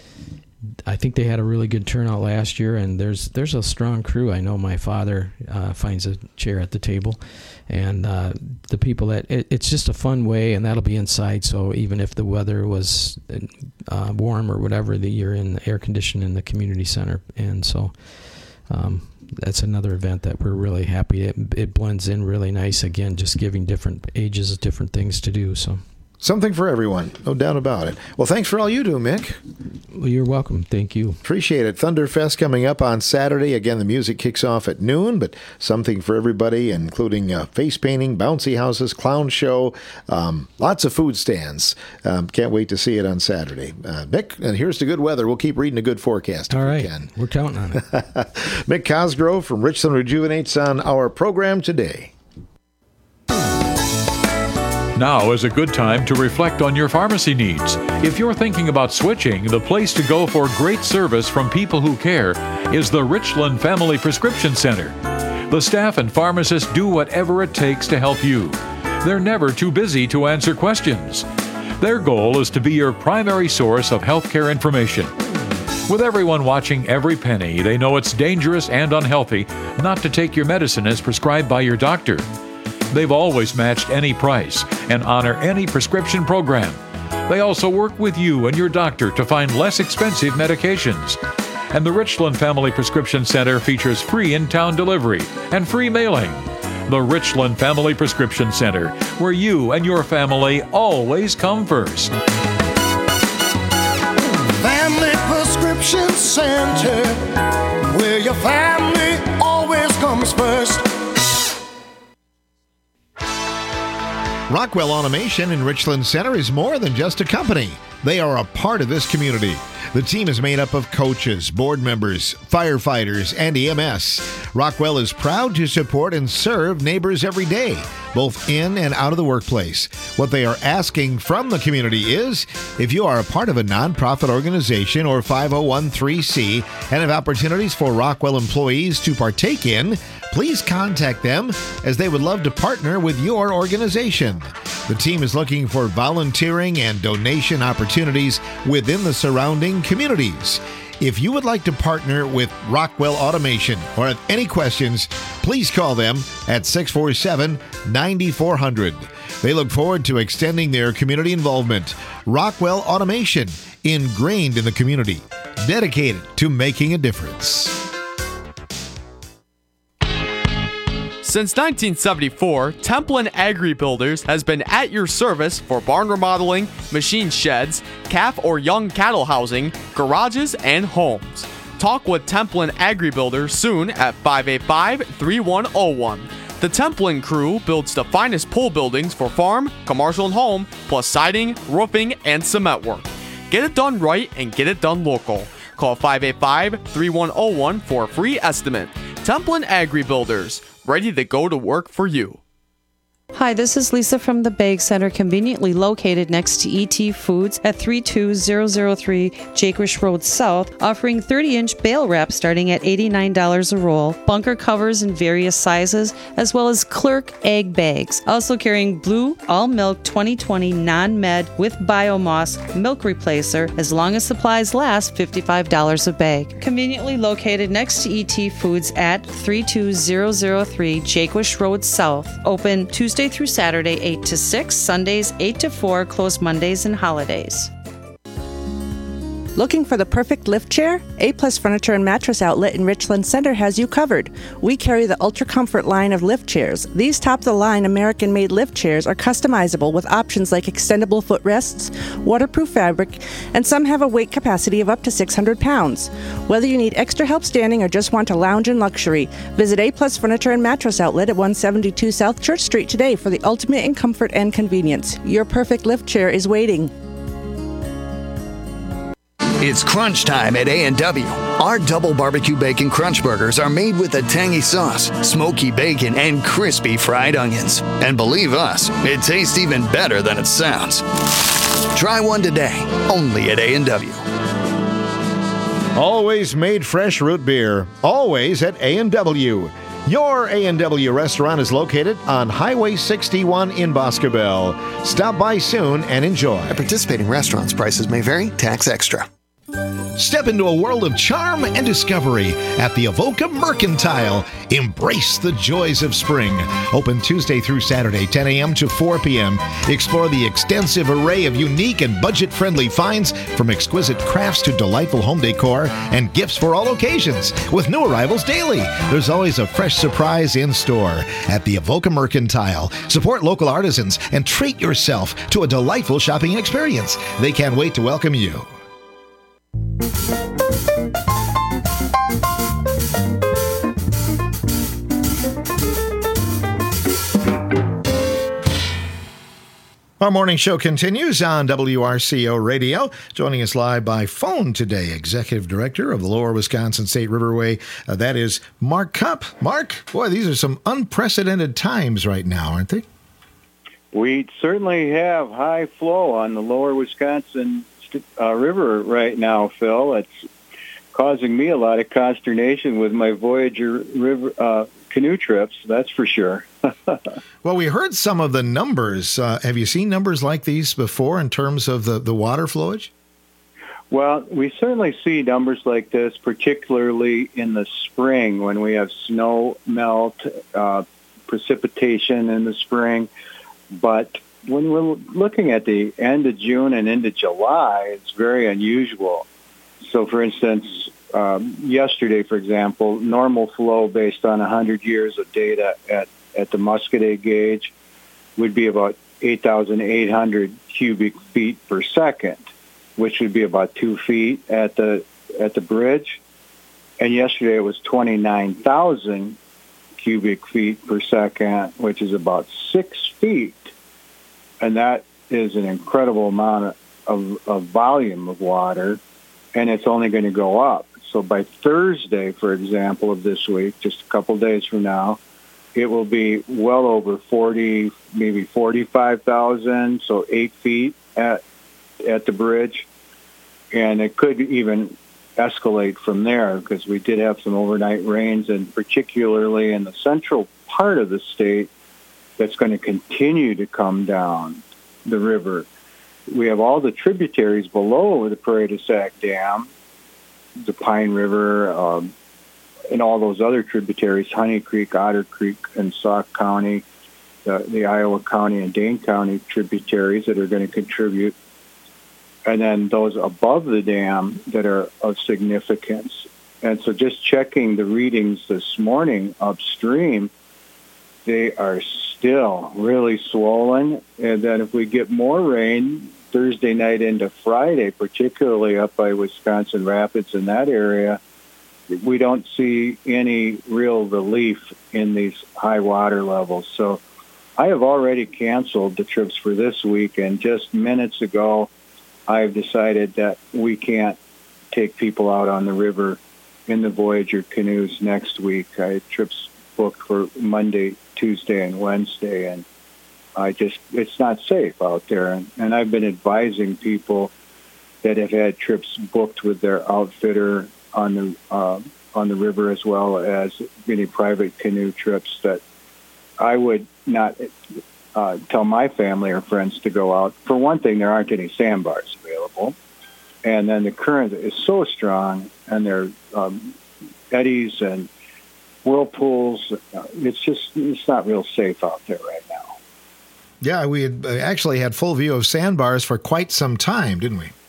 I think they had a really good turnout last year. And there's there's a strong crew. I know my father uh, finds a chair at the table, and uh, the people that it, it's just a fun way, and that'll be inside. So even if the weather was uh, warm or whatever, the you're in the air conditioning in the community center, and so. Um, That's another event that we're really happy. It, it blends in really nice. Again, just giving different ages different things to do. So something for everyone, no doubt about it. Well, thanks for all you do, Mick. Well, you're welcome. Thank you. Appreciate it. Thunderfest coming up on Saturday. Again, the music kicks off at noon, but something for everybody, including uh, face painting, bouncy houses, clown show, um, lots of food stands. Um, can't wait to see it on Saturday. Uh, Mick, and here's the good weather. We'll keep reading a good forecast if all right. we can. We're counting on it. Mick Cosgrove from Richland Rejuvenates on our program today. Now is a good time to reflect on your pharmacy needs. If you're thinking about switching, the place to go for great service from people who care is the Richland Family Prescription Center. The staff and pharmacists do whatever it takes to help you. They're never too busy to answer questions. Their goal is to be your primary source of healthcare information. With everyone watching every penny, they know it's dangerous and unhealthy not to take your medicine as prescribed by your doctor. They've always matched any price and honor any prescription program. They also work with you and your doctor to find less expensive medications. And the Richland Family Prescription Center features free in-town delivery and free mailing. The Richland Family Prescription Center, where you and your family always come first. Family Prescription Center, where your family always comes first. Rockwell Automation in Richland Center is more than just a company. They are a part of this community. The team is made up of coaches, board members, firefighters, and E M S. Rockwell is proud to support and serve neighbors every day, both in and out of the workplace. What they are asking from the community is, if you are a part of a nonprofit organization or five oh one c and have opportunities for Rockwell employees to partake in, please contact them as they would love to partner with your organization. The team is looking for volunteering and donation opportunities within the surrounding communities. If you would like to partner with Rockwell Automation or have any questions, please call them at six four seven, nine four zero zero. They look forward to extending their community involvement. Rockwell Automation, ingrained in the community, dedicated to making a difference. Since nineteen seventy-four, Templin Agri Builders has been at your service for barn remodeling, machine sheds, calf or young cattle housing, garages, and homes. Talk with Templin Agri Builders soon at five eight five, three one zero one. The Templin crew builds the finest pole buildings for farm, commercial, and home, plus siding, roofing, and cement work. Get it done right and get it done local. Call five eight five, three one zero one for a free estimate. Templin Agri Builders, ready to go to work for you. Hi, this is Lisa from the Bag Center, conveniently located next to E T Foods at three two zero zero three Jaquish Road South, offering thirty-inch bale wrap starting at eighty-nine dollars a roll, bunker covers in various sizes, as well as Clerk egg bags. Also carrying Blue All Milk twenty twenty Non-Med with Biomoss milk replacer, as long as supplies last, fifty-five dollars a bag. Conveniently located next to E T Foods at three two zero zero three Jaquish Road South, open Tuesday through Saturday eight to six, Sundays eight to four, closed Mondays and holidays. Looking for the perfect lift chair? A-Plus Furniture and Mattress Outlet in Richland Center has you covered. We carry the Ultra Comfort line of lift chairs. These top-of-the-line American-made lift chairs are customizable with options like extendable footrests, waterproof fabric, and some have a weight capacity of up to six hundred pounds. Whether you need extra help standing or just want to lounge in luxury, visit A-Plus Furniture and Mattress Outlet at one seventy-two South Church Street today for the ultimate in comfort and convenience. Your perfect lift chair is waiting. It's crunch time at A and W. Our double barbecue bacon crunch burgers are made with a tangy sauce, smoky bacon, and crispy fried onions. And believe us, it tastes even better than it sounds. Try one today, only at A and W. Always made fresh root beer, always at A and W. Your A and W restaurant is located on Highway sixty-one in Boscobel. Stop by soon and enjoy. At participating restaurants, prices may vary, tax extra. Step into a world of charm and discovery at the Avoca Mercantile. Embrace the joys of spring. Open Tuesday through Saturday, ten a.m. to four p.m. Explore the extensive array of unique and budget-friendly finds, from exquisite crafts to delightful home decor and gifts for all occasions. With new arrivals daily, there's always a fresh surprise in store at the Avoca Mercantile. Support local artisans and treat yourself to a delightful shopping experience. They can't wait to welcome you. Our morning show continues on W R C O Radio. Joining us live by phone today, Executive Director of the Lower Wisconsin State Riverway. Uh, that is Mark Kupp. Mark, boy, these are some unprecedented times right now, aren't they? We certainly have high flow on the Lower Wisconsin uh, River right now, Phil. It's causing me a lot of consternation with my Voyager River uh, canoe trips, that's for sure. Well, we heard some of the numbers. Uh, have you seen numbers like these before in terms of the, the water flowage? Well, we certainly see numbers like this, particularly in the spring when we have snow melt, uh, precipitation in the spring. But when we're looking at the end of June and into July, it's very unusual. So, for instance, um, yesterday, for example, normal flow based on one hundred years of data at, at the Muscadet gauge would be about eight thousand eight hundred cubic feet per second, which would be about two feet at the at the bridge. And yesterday it was twenty-nine thousand cubic feet per second, which is about six feet. And that is an incredible amount of, of, of volume of water, and it's only going to go up. So by Thursday, for example, of this week, just a couple days from now, it will be well over forty, maybe forty-five thousand, so eight feet at at the bridge. And it could even escalate from there because we did have some overnight rains, and particularly in the central part of the state, that's going to continue to come down the river. We have all the tributaries below the Prairie du Sac Dam, the Pine River, um, and all those other tributaries, Honey Creek, Otter Creek, and Sauk County, the, the Iowa County and Dane County tributaries that are going to contribute. And then those above the dam that are of significance. And so just checking the readings this morning upstream, they are still really swollen. And then if we get more rain Thursday night into Friday, particularly up by Wisconsin Rapids in that area, we don't see any real relief in these high water levels. So I have already canceled the trips for this week, and just minutes ago, I've decided that we can't take people out on the river in the Voyager canoes next week. I had trips booked for Monday, Tuesday, and Wednesday, and I just, it's not safe out there. And, and I've been advising people that have had trips booked with their outfitter on the uh, on the river, as well as any private canoe trips, that I would not uh, tell my family or friends to go out. For one thing, there aren't any sandbars available. And then the current is so strong, and there are um, eddies and whirlpools. It's just, it's not real safe out there right now. Yeah, we had actually had full view of sandbars for quite some time, didn't we?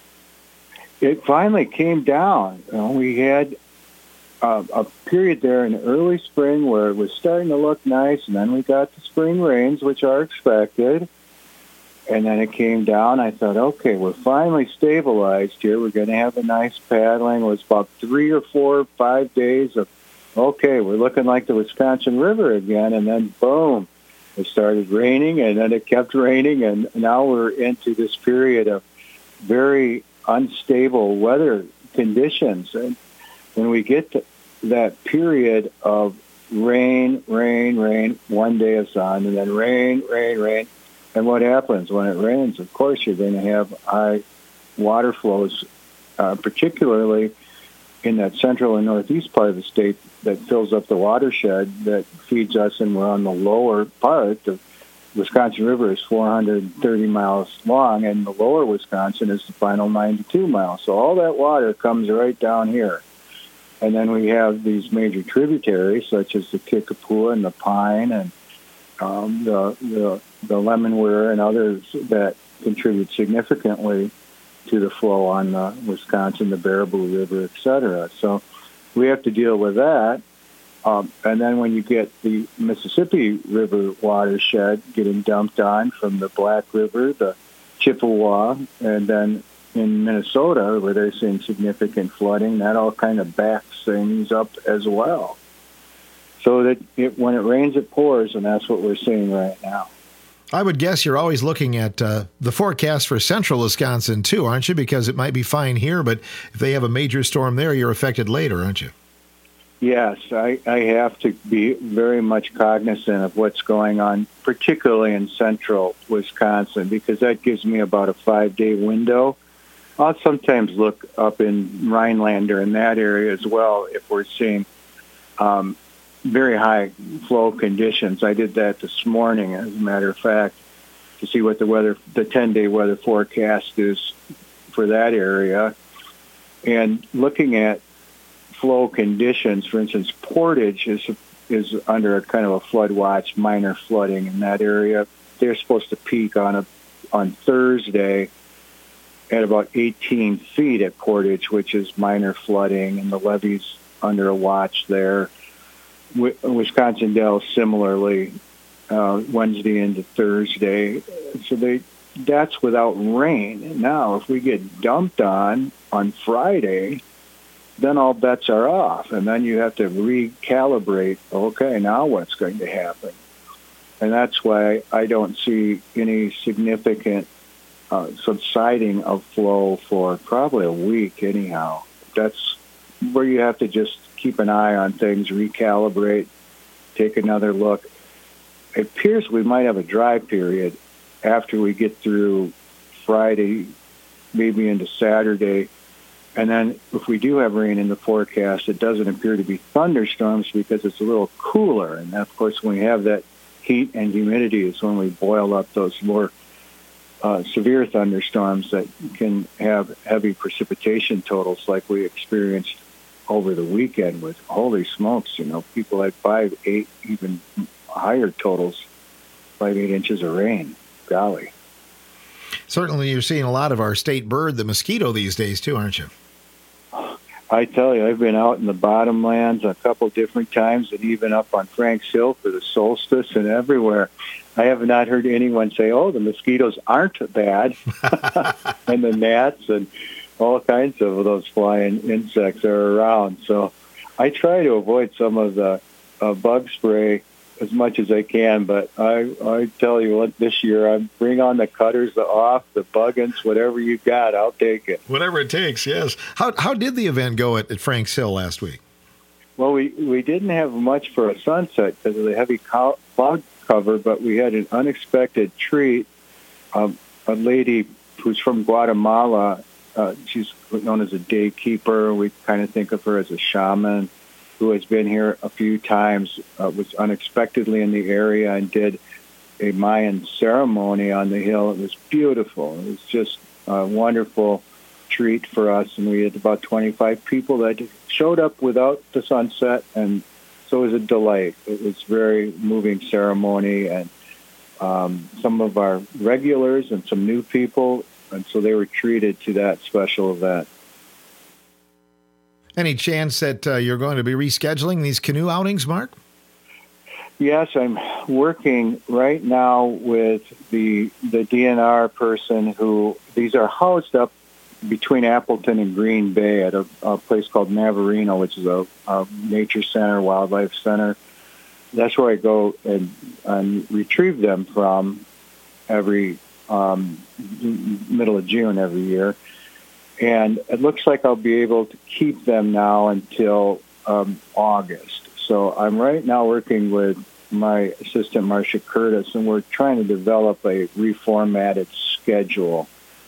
It finally came down. You know, we had uh, a period there in early spring where it was starting to look nice, and then we got the spring rains, which are expected. And then it came down. I thought, okay, we're finally stabilized here. We're going to have a nice paddling. It was about three or four or five days of, okay, we're looking like the Wisconsin River again. And then, boom, it started raining, and then it kept raining. And now we're into this period of very unstable weather conditions. And when we get to that period of rain, rain, rain, one day of sun, and then rain, rain, rain, and what happens when it rains? Of course, you're going to have high water flows, uh, particularly in that central and northeast part of the state that fills up the watershed that feeds us, and we're on the lower part. The Wisconsin River is four hundred thirty miles long, and the lower Wisconsin is the final ninety-two miles. So all that water comes right down here. And then we have these major tributaries, such as the Kickapoo and the Pine and um, the, the the Lemonweir and others that contribute significantly to the flow on the Wisconsin, the Baraboo River, et cetera. So we have to deal with that. Um, and then when you get the Mississippi River watershed getting dumped on from the Black River, the Chippewa, and then in Minnesota, where they're seeing significant flooding, that all kind of backs things up as well. So that it, when it rains, it pours, and that's what we're seeing right now. I would guess you're always looking at uh, the forecast for central Wisconsin, too, aren't you? Because it might be fine here, but if they have a major storm there, you're affected later, aren't you? Yes, I, I have to be very much cognizant of what's going on, particularly in central Wisconsin, because that gives me about a five-day window. I'll sometimes look up in Rhinelander in that area as well if we're seeing um, very high flow conditions. I did that this morning, as a matter of fact, to see what the weather, the ten-day weather forecast is for that area. And looking at flow conditions, for instance, Portage is is under a kind of a flood watch, minor flooding in that area. They're supposed to peak on a on Thursday at about eighteen feet at Portage, which is minor flooding, and the levee's under a watch there. Wisconsin Dells similarly, uh, Wednesday into Thursday. So they that's without rain. Now, if we get dumped on on Friday, then all bets are off, and then you have to recalibrate, okay, now what's going to happen? And that's why I don't see any significant uh, subsiding of flow for probably a week anyhow. That's where you have to just keep an eye on things, recalibrate, take another look. It appears we might have a dry period after we get through Friday, maybe into Saturday. And then if we do have rain in the forecast, it doesn't appear to be thunderstorms because it's a little cooler. And, of course, when we have that heat and humidity is when we boil up those more uh, severe thunderstorms that can have heavy precipitation totals like we experienced over the weekend with, holy smokes, you know, people had five, eight, even higher totals, five, eight inches of rain. Golly. Certainly you're seeing a lot of our state bird, the mosquito, these days, too, aren't you? I tell you, I've been out in the bottomlands a couple different times and even up on Franks Hill for the solstice and everywhere. I have not heard anyone say, oh, the mosquitoes aren't bad, and the gnats and all kinds of those flying insects are around. So I try to avoid some of the uh, bug spray as much as I can, but I I tell you what, this year I bring on the cutters, the off, the buggins, whatever you got, I'll take it. Whatever it takes, yes. How how did the event go at, at Franks Hill last week? Well, we, we didn't have much for a sunset because of the heavy cloud cover, but we had an unexpected treat. Um, a lady who's from Guatemala, uh, she's known as a day keeper. We kind of think of her as a shaman who has been here a few times, uh, was unexpectedly in the area and did a Mayan ceremony on the hill. It was beautiful. It was just a wonderful treat for us, and we had about twenty-five people that showed up without the sunset, and so it was a delight. It was a very moving ceremony, and um, some of our regulars and some new people, and so they were treated to that special event. Any chance that uh, you're going to be rescheduling these canoe outings, Mark? Yes, I'm working right now with the the D N R person who, these are housed up between Appleton and Green Bay at a, a place called Navarino, which is a, a nature center, wildlife center. That's where I go and, and retrieve them from every um, middle of June every year. And it looks like I'll be able to keep them now until um, August. So I'm right now working with my assistant, Marcia Curtis, and we're trying to develop a reformatted schedule.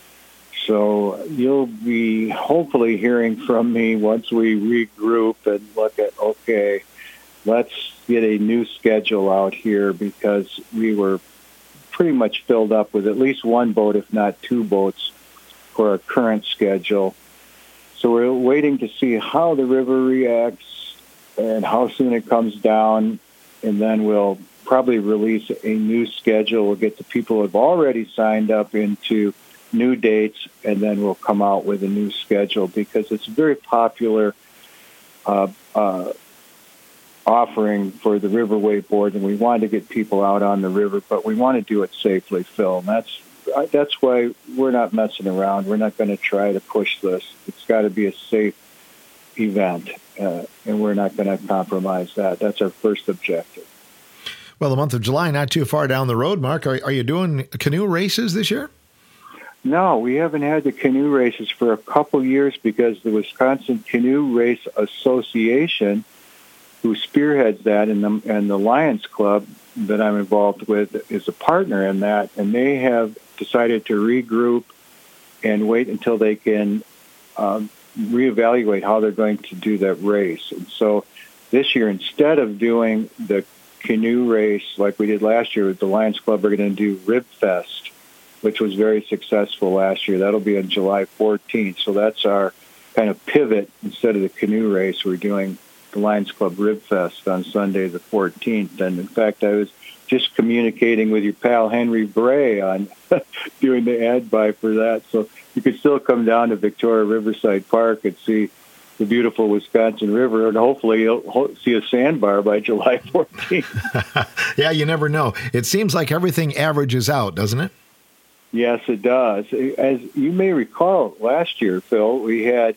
So you'll be hopefully hearing from me once we regroup and look at, okay, let's get a new schedule out here, because we were pretty much filled up with at least one boat, if not two boats, for our current schedule. So we're waiting to see how the river reacts and how soon it comes down, and then we'll probably release a new schedule. We'll get the people who have already signed up into new dates, and then we'll come out with a new schedule, because it's a very popular uh, uh, offering for the Riverway Board, and we want to get people out on the river, but we want to do it safely, Phil. And that's that's why we're not messing around. We're not going to try to push this. It's got to be a safe event, uh, and we're not going to compromise that. That's our first objective. Well, the month of July, not too far down the road, Mark. Are, are you doing canoe races this year? No, we haven't had the canoe races for a couple years because the Wisconsin Canoe Race Association, who spearheads that, and the, and the Lions Club that I'm involved with is a partner in that, and they have decided to regroup and wait until they can um, reevaluate how they're going to do that race. And so this year, instead of doing the canoe race like we did last year with the Lions Club, we're going to do Rib Fest, which was very successful last year. That'll be on July fourteenth. So that's our kind of pivot. Instead of the canoe race, we're doing the Lions Club Rib Fest on Sunday the fourteenth. And in fact, I was just communicating with your pal Henry Bray on doing the ad buy for that. So you could still come down to Victoria Riverside Park and see the beautiful Wisconsin River, and hopefully you'll see a sandbar by July fourteenth. Yeah, you never know. It seems like everything averages out, doesn't it? Yes, it does. As you may recall, last year, Phil, we had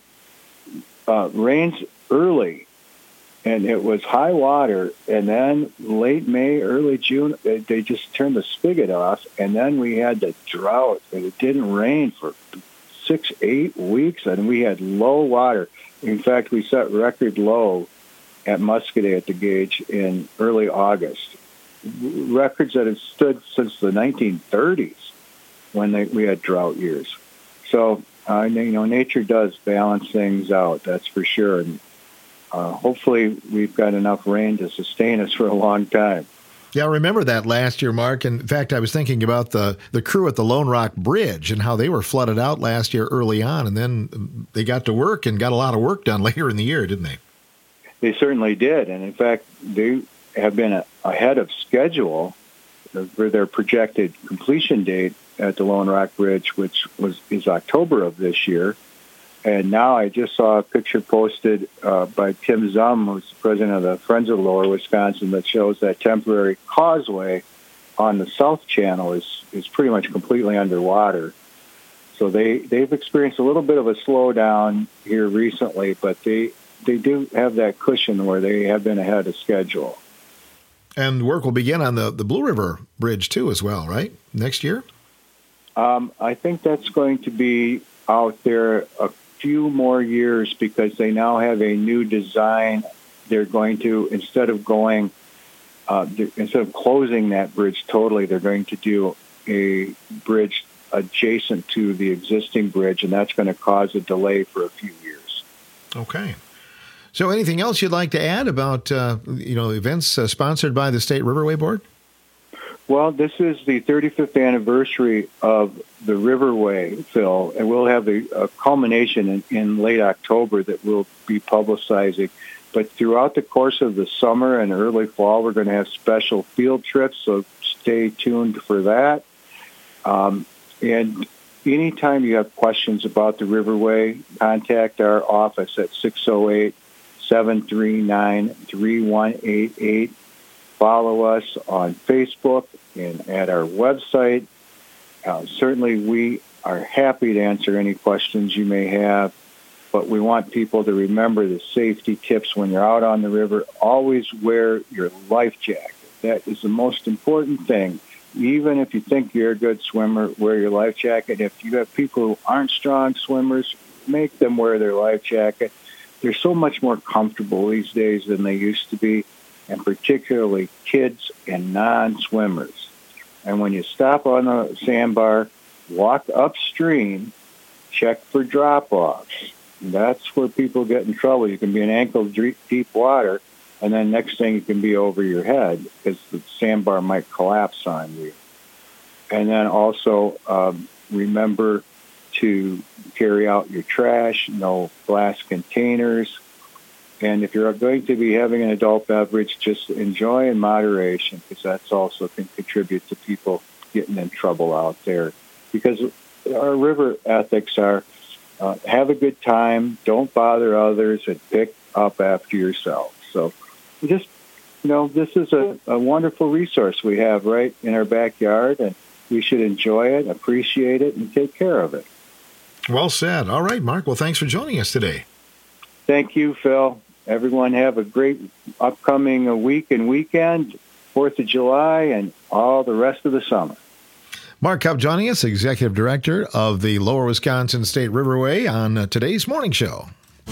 uh, rains early, and it was high water, and then late May, early June, they, they just turned the spigot off, and then we had the drought, and it didn't rain for six, eight weeks, and we had low water. In fact, we set record low at Muscadet at the gauge in early August. Records that have stood since the nineteen thirties when they, we had drought years. So, uh, you know, nature does balance things out, that's for sure. And uh, hopefully we've got enough rain to sustain us for a long time. Yeah, I remember that last year, Mark. In fact, I was thinking about the, the crew at the Lone Rock Bridge and how they were flooded out last year early on, and then they got to work and got a lot of work done later in the year, didn't they? They certainly did. And in fact, they have been a, ahead of schedule for their projected completion date at the Lone Rock Bridge, which was is October of this year. And now I just saw a picture posted uh, by Tim Zum, who's the president of the Friends of Lower Wisconsin, that shows that temporary causeway on the South Channel is, is pretty much completely underwater. So they, they've experienced a little bit of a slowdown here recently, but they, they do have that cushion where they have been ahead of schedule. And work will begin on the, the Blue River Bridge, too, as well, right? Next year? Um, I think that's going to be out there a few more years because they now have a new design. They're going to, instead of going uh, instead of closing that bridge totally, they're going to do a bridge adjacent to the existing bridge, and that's going to cause a delay for a few years. Okay. So anything else you'd like to add about, uh, you know, events uh, sponsored by the State Riverway Board? Well, this is the thirty-fifth anniversary of the Riverway, Phil, and we'll have a, a culmination in, in late October that we'll be publicizing. But throughout the course of the summer and early fall, we're going to have special field trips, so stay tuned for that. Um, and anytime you have questions about the Riverway, contact our office at six oh eight, seven three nine, three one eight eight. Follow us on Facebook and at our website. Uh, certainly, we are happy to answer any questions you may have, but we want people to remember the safety tips when you're out on the river. Always wear your life jacket. That is the most important thing. Even if you think you're a good swimmer, wear your life jacket. If you have people who aren't strong swimmers, make them wear their life jacket. They're so much more comfortable these days than they used to be, and particularly kids and non-swimmers. And when you stop on a sandbar, walk upstream, check for drop-offs. That's where people get in trouble. You can be in ankle-deep water, and then next thing you can be over your head because the sandbar might collapse on you. And then also um, remember to carry out your trash, no glass containers. And if you're going to be having an adult beverage, just enjoy in moderation, because that's also can contribute to people getting in trouble out there. Because our river ethics are uh, have a good time, don't bother others, and pick up after yourself. So just, you know, this is a, a wonderful resource we have right in our backyard, and we should enjoy it, appreciate it, and take care of it. Well said. All right, Mark. Well, thanks for joining us today. Thank you, Phil. Everyone have a great upcoming week and weekend, fourth of July, and all the rest of the summer. Mark Cupp joining us, Executive Director of the Lower Wisconsin State Riverway, on uh, today's Morning Show.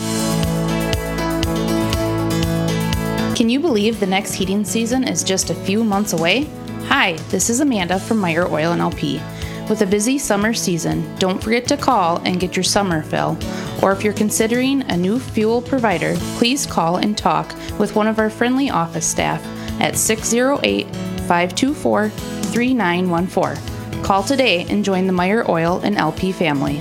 Can you believe the next heating season is just a few months away? Hi, this is Amanda from Meyer Oil and L P. With a busy summer season, don't forget to call and get your summer fill. Or if you're considering a new fuel provider, please call and talk with one of our friendly office staff at six oh eight, five two four, three nine one four. Call today and join the Meyer Oil and L P family.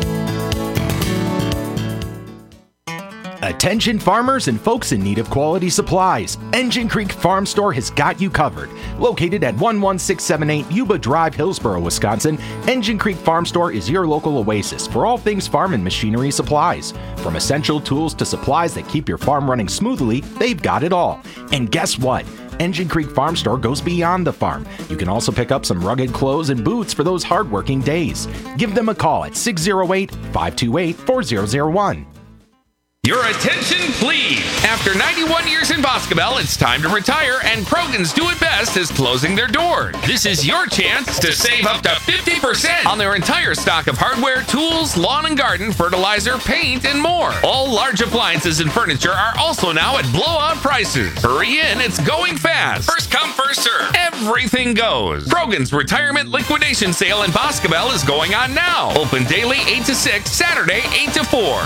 Attention farmers and folks in need of quality supplies. Engine Creek Farm Store has got you covered. Located at one one six seven eight Yuba Drive, Hillsboro, Wisconsin, Engine Creek Farm Store is your local oasis for all things farm and machinery supplies. From essential tools to supplies that keep your farm running smoothly, they've got it all. And guess what? Engine Creek Farm Store goes beyond the farm. You can also pick up some rugged clothes and boots for those hardworking days. Give them a call at six oh eight, five two eight, four oh oh one. Your attention, please. After ninety-one years in Boscobel, it's time to retire, and Krogan's Do It Best is closing their doors. This is your chance to save up to fifty percent on their entire stock of hardware, tools, lawn and garden, fertilizer, paint, and more. All large appliances and furniture are also now at blowout prices. Hurry in, it's going fast. First come, first serve. Everything goes. Krogan's Retirement Liquidation Sale in Boscobel is going on now. Open daily eight to six, Saturday eight to four.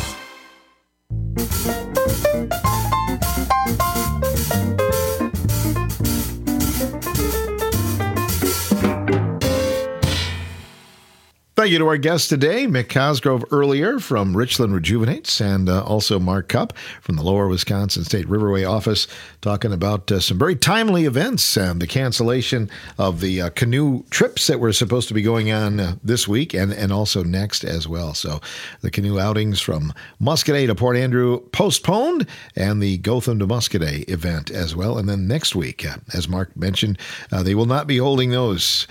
Thank you to our guest today, Mick Cosgrove earlier from Richland Rejuvenates, and uh, also Mark Cupp from the Lower Wisconsin State Riverway office, talking about uh, some very timely events and the cancellation of the uh, canoe trips that were supposed to be going on uh, this week and, and also next as well. So the canoe outings from Muscoda to Port Andrew postponed, and the Gotham to Muscoda event as well. And then next week, uh, as Mark mentioned, uh, they will not be holding those.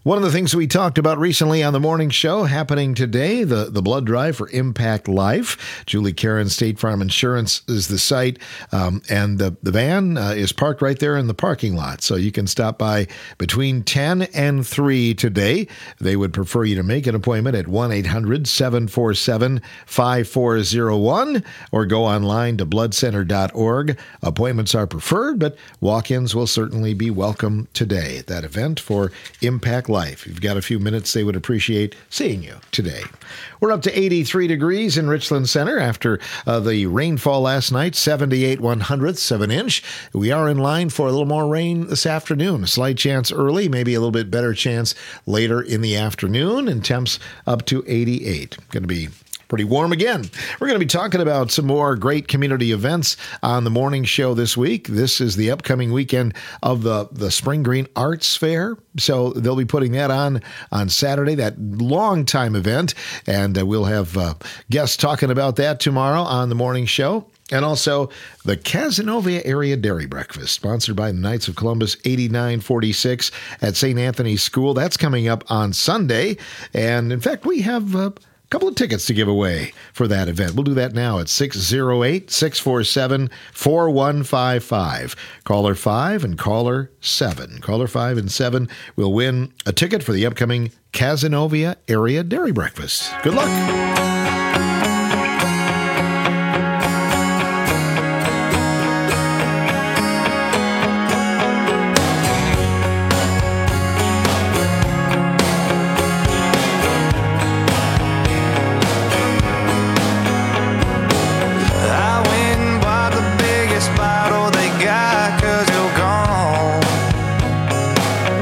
One of the things we talked about recently on the morning show happening today, the, the blood drive for Impact Life. Julie Karen, State Farm Insurance is the site, um, and the, the van uh, is parked right there in the parking lot. So you can stop by between ten and three today. They would prefer you to make an appointment at one eight hundred seven four seven five four zero one or go online to blood center dot org. Appointments are preferred, but walk-ins will certainly be welcome today at that event for Impact Life. If you've got a few minutes, they would appreciate seeing you today. We're up to eighty-three degrees in Richland Center after uh, the rainfall last night, seventy-eight one hundredths of an inch. We are in line for a little more rain this afternoon. A slight chance early, maybe a little bit better chance later in the afternoon, and temps up to eighty-eight. Going to be pretty warm again. We're going to be talking about some more great community events on the morning show this week. This is the upcoming weekend of the, the Spring Green Arts Fair. So they'll be putting that on on Saturday, that long time event. And uh, we'll have uh, guests talking about that tomorrow on the morning show. And also the Cazenovia Area Dairy Breakfast, sponsored by the Knights of Columbus, eighty-nine forty-six at Saint Anthony's School. That's coming up on Sunday. And in fact, we have Uh, couple of tickets to give away for that event. We'll do that now at six oh eight, six four seven, four one five five. Caller five and caller seven. Caller five and seven will win a ticket for the upcoming Cazenovia Area Dairy Breakfast. Good luck.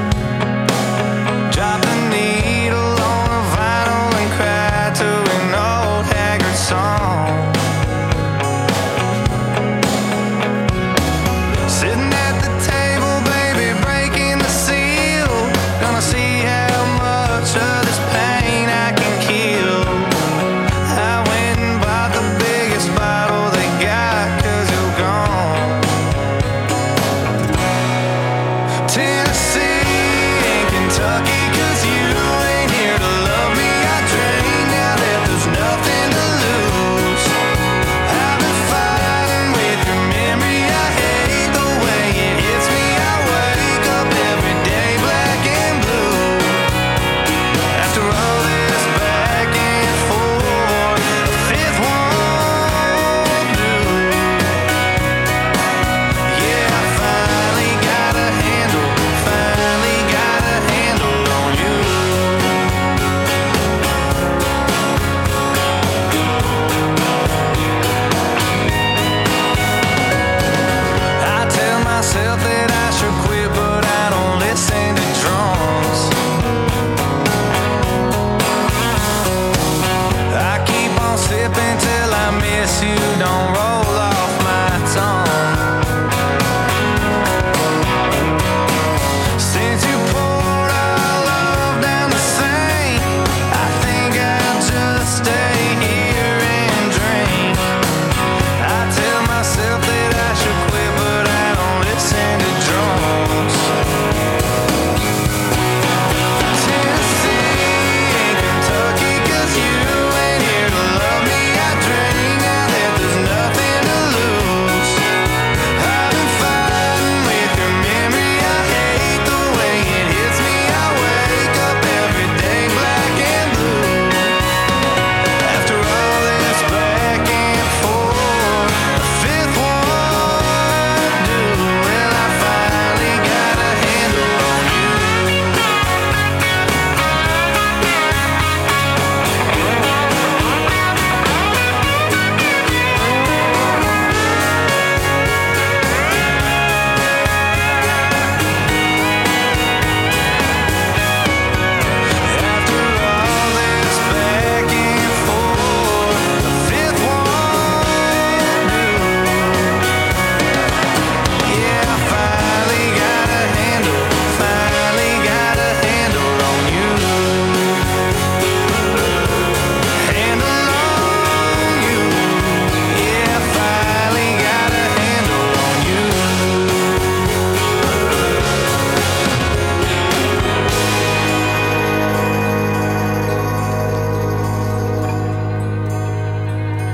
Drop the needle on the vinyl and cry to an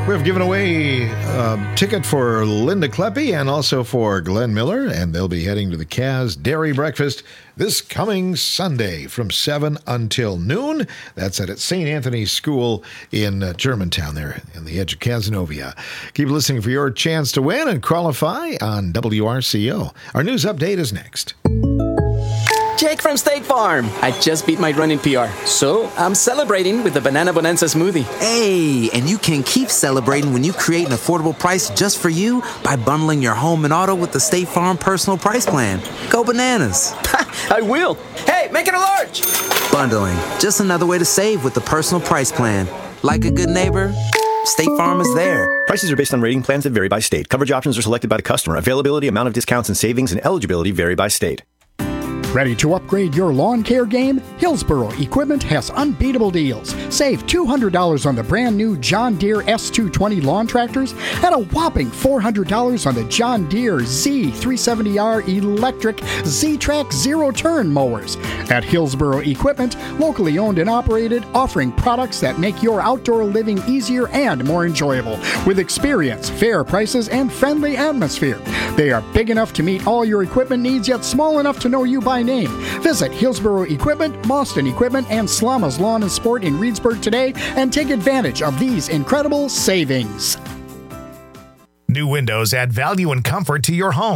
We've given away a ticket for Linda Kleppe and also for Glenn Miller, and they'll be heading to the Kaz Dairy Breakfast this coming Sunday from seven until noon. That's at Saint Anthony's School in uh, Germantown there in the edge of Cazenovia. Keep listening for your chance to win and qualify on W R C O. Our news update is next. Jake from State Farm. I just beat my running P R, so I'm celebrating with the Banana Bonanza smoothie. Hey, and you can keep celebrating when you create an affordable price just for you by bundling your home and auto with the State Farm Personal Price Plan. Go bananas. I will. Hey, make it a large. Bundling, just another way to save with the Personal Price Plan. Like a good neighbor, State Farm is there. Prices are based on rating plans that vary by state. Coverage options are selected by the customer. Availability, amount of discounts and savings, and eligibility vary by state. Ready to upgrade your lawn care game? Hillsboro Equipment has unbeatable deals. Save two hundred dollars on the brand new John Deere S two twenty lawn tractors and a whopping four hundred dollars on the John Deere Z three seventy R electric Z-Track zero-turn mowers. At Hillsboro Equipment, locally owned and operated, offering products that make your outdoor living easier and more enjoyable. With experience, fair prices, and friendly atmosphere. They are big enough to meet all your equipment needs, yet small enough to know you by name. Visit Hillsboro Equipment, Boston Equipment, and Slama's Lawn and Sport in Reedsburg today and take advantage of these incredible savings. New windows add value and comfort to your home.